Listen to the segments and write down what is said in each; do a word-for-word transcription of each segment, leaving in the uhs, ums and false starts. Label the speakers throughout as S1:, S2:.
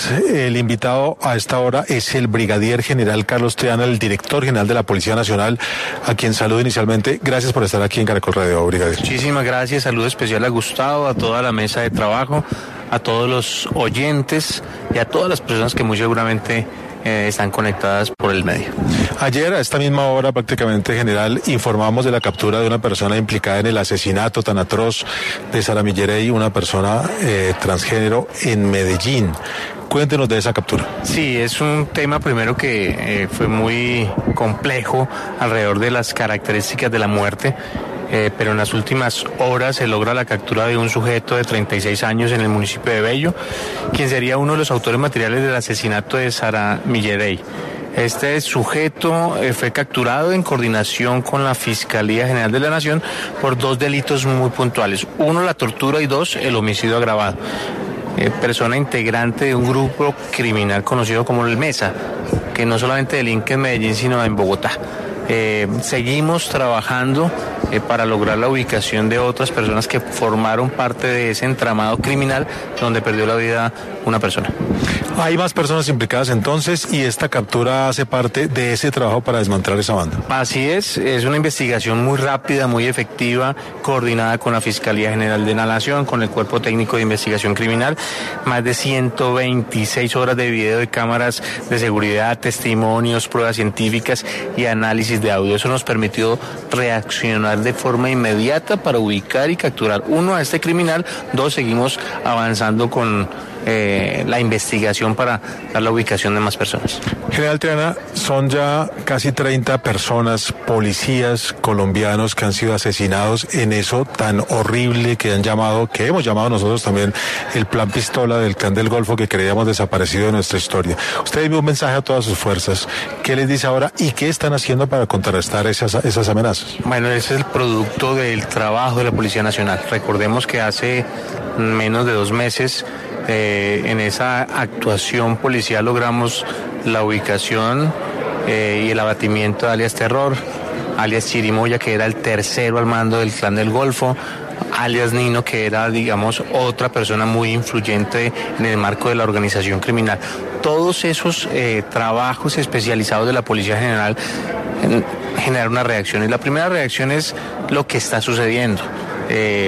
S1: días. El invitado a esta hora es el brigadier general Carlos Triana, el director general de la Policía Nacional, a quien saludo inicialmente. Gracias por estar aquí en Caracol Radio, brigadier.
S2: Muchísimas gracias. Saludo especial a Gustavo, a toda la mesa de trabajo, a todos los oyentes y a todas las personas que muy seguramente eh, están conectadas por el medio.
S1: Ayer a esta misma hora, prácticamente, general, informamos de la captura de una persona implicada en el asesinato tan atroz de Sara Millerey, una persona eh, transgénero en Medellín. Cuéntenos de esa captura.
S2: Sí, es un tema primero que eh, fue muy complejo alrededor de las características de la muerte. Eh, pero en las últimas horas se logra la captura de un sujeto de treinta y seis años en el municipio de Bello, quien sería uno de los autores materiales del asesinato de Sara Millerey. Este sujeto eh, fue capturado en coordinación con la Fiscalía General de la Nación por dos delitos muy puntuales. Uno, la tortura, y dos, el homicidio agravado. Eh, persona integrante de un grupo criminal conocido como el Mesa, que no solamente delinque en Medellín, sino en Bogotá. Eh, seguimos trabajando eh, para lograr la ubicación de otras personas que formaron parte de ese entramado criminal donde perdió la vida una persona.
S1: Hay más personas implicadas entonces, y esta captura hace parte de ese trabajo para desmantelar esa banda.
S2: Así es, es una investigación muy rápida, muy efectiva, coordinada con la Fiscalía General de la Nación, con el Cuerpo Técnico de Investigación Criminal, más de ciento veintiséis horas de video de cámaras de seguridad, testimonios, pruebas científicas y análisis de audio. Eso nos permitió reaccionar de forma inmediata para ubicar y capturar, uno, a este criminal, dos, seguimos avanzando con Eh, la investigación para dar la ubicación de más personas.
S1: General Triana, son ya casi treinta personas, policías colombianos, que han sido asesinados en eso tan horrible que han llamado, que hemos llamado nosotros también, el plan pistola del Clan del Golfo, que creíamos desaparecido de nuestra historia. Usted envió un mensaje a todas sus fuerzas. ¿Qué les dice ahora y qué están haciendo para contrarrestar esas, esas amenazas?
S2: Bueno, ese es el producto del trabajo de la Policía Nacional. Recordemos que hace menos de dos meses Eh, en esa actuación policial logramos la ubicación eh, y el abatimiento de alias Terror, alias Chirimoya, que era el tercero al mando del Clan del Golfo, alias Nino, que era, digamos, otra persona muy influyente en el marco de la organización criminal. Todos esos eh, trabajos especializados de la Policía General eh, generan una reacción, y la primera reacción es lo que está sucediendo. Eh,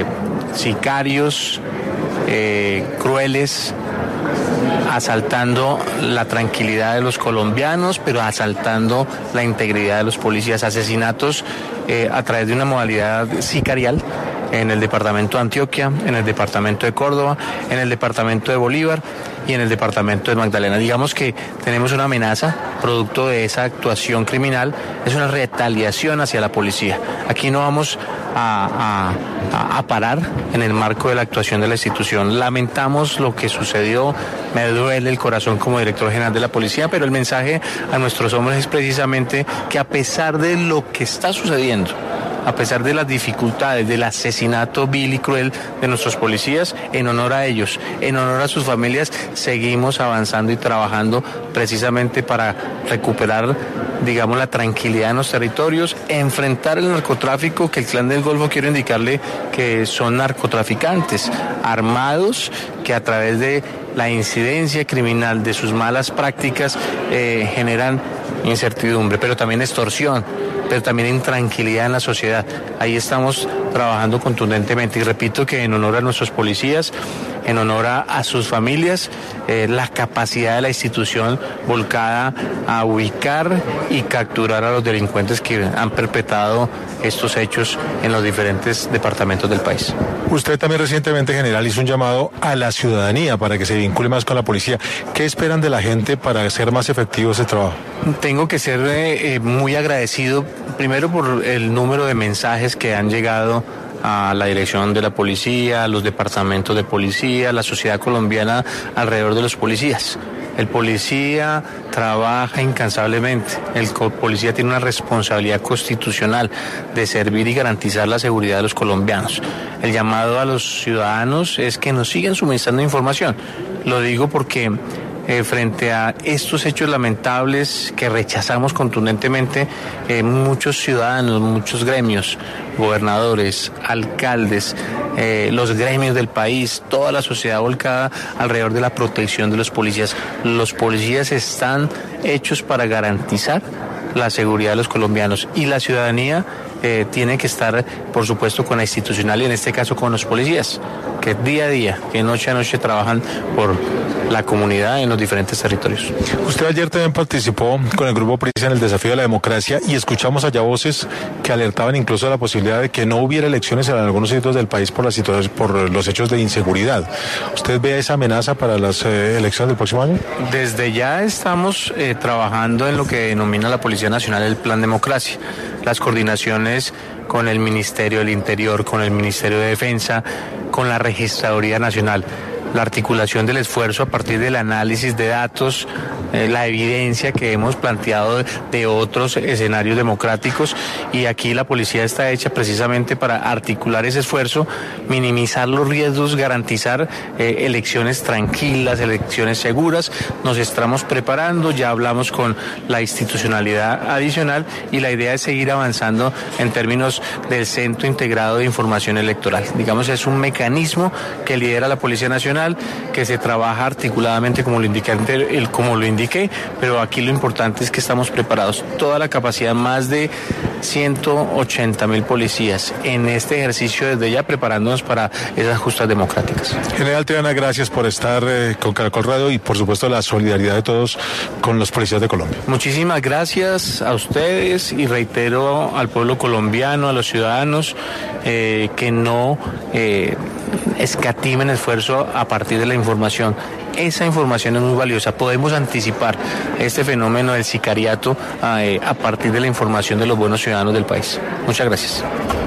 S2: sicarios Eh, crueles, asaltando la tranquilidad de los colombianos, pero asaltando la integridad de los policías, asesinatos eh, a través de una modalidad sicarial en el departamento de Antioquia, en el departamento de Córdoba, en el departamento de Bolívar y en el departamento de Magdalena. Digamos que tenemos una amenaza producto de esa actuación criminal, es una retaliación hacia la policía. Aquí no vamos a, a, a parar en el marco de la actuación de la institución. Lamentamos lo que sucedió, me duele el corazón como director general de la policía, pero el mensaje a nuestros hombres es precisamente que, a pesar de lo que está sucediendo, a pesar de las dificultades del asesinato vil y cruel de nuestros policías, en honor a ellos, en honor a sus familias, seguimos avanzando y trabajando precisamente para recuperar, digamos, la tranquilidad en los territorios, enfrentar el narcotráfico, que el Clan del Golfo, quiero indicarle que son narcotraficantes armados que, a través de la incidencia criminal de sus malas prácticas, eh, generan incertidumbre, pero también extorsión, pero también intranquilidad en la sociedad. Ahí estamos trabajando contundentemente, y repito que en honor a nuestros policías, en honor a, a sus familias, eh, la capacidad de la institución volcada a ubicar y capturar a los delincuentes que han perpetrado estos hechos en los diferentes departamentos del país.
S1: Usted también recientemente, general, hizo un llamado a la ciudadanía para que se vincule más con la policía. ¿Qué esperan de la gente para hacer más efectivo ese trabajo?
S2: Tengo que ser eh, muy agradecido, primero, por el número de mensajes que han llegado a la dirección de la policía, a los departamentos de policía, a la sociedad colombiana alrededor de los policías. El policía trabaja incansablemente, el policía tiene una responsabilidad constitucional de servir y garantizar la seguridad de los colombianos. El llamado a los ciudadanos es que nos sigan suministrando información. Lo digo porque eh, frente a estos hechos lamentables que rechazamos contundentemente, eh, muchos ciudadanos, muchos gremios, gobernadores, alcaldes, eh, los gremios del país, toda la sociedad volcada alrededor de la protección de los policías. Los policías están hechos para garantizar la seguridad de los colombianos, y la ciudadanía eh, tiene que estar, por supuesto, con la institucional, y en este caso con los policías, que día a día, que noche a noche trabajan por la comunidad en los diferentes territorios.
S1: Usted ayer también participó con el Grupo Prisa en el Desafío de la Democracia, y escuchamos allá voces que alertaban incluso de la posibilidad de que no hubiera elecciones en algunos sitios del país por las situaciones, por los hechos de inseguridad. ¿Usted ve esa amenaza para las eh, elecciones del próximo año?
S2: Desde ya estamos eh, trabajando en lo que denomina la Policía Nacional el Plan Democracia. Las coordinaciones con el Ministerio del Interior, con el Ministerio de Defensa, con la Registraduría Nacional. La articulación del esfuerzo a partir del análisis de datos, eh, la evidencia que hemos planteado de, de otros escenarios democráticos, y aquí la policía está hecha precisamente para articular ese esfuerzo, minimizar los riesgos, garantizar eh, elecciones tranquilas, elecciones seguras. Nos estamos preparando, ya hablamos con la institucionalidad adicional, y la idea es seguir avanzando en términos del Centro Integrado de Información Electoral. Digamos, es un mecanismo que lidera la Policía Nacional, que se trabaja articuladamente como lo indiqué, el, como lo indiqué, pero aquí lo importante es que estamos preparados. Toda la capacidad, más de ciento ochenta mil policías en este ejercicio, desde ya preparándonos para esas justas democráticas.
S1: General Triana, gracias por estar eh, con Caracol Radio, y por supuesto la solidaridad de todos con los policías de Colombia.
S2: Muchísimas gracias a ustedes, y reitero al pueblo colombiano, a los ciudadanos, eh, que no eh, escatimen esfuerzo a partir de la información. Esa información es muy valiosa. Podemos anticipar este fenómeno del sicariato eh, a partir de la información de los buenos ciudadanos del país. Muchas gracias.